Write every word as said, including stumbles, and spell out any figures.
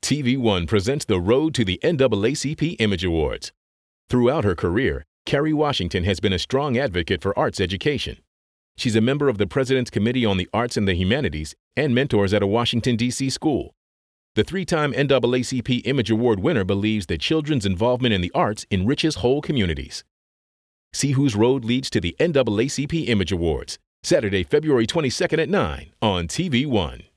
T V One presents the road to the N double A C P Image Awards. Throughout her career, Kerry Washington has been a strong advocate for arts education. She's a member of the President's Committee on the Arts and the Humanities and mentors at a Washington, D C school. The three-time N double A C P Image Award winner believes that children's involvement in the arts enriches whole communities. See whose road leads to the N double A C P Image Awards, Saturday, February twenty-second at nine on T V One.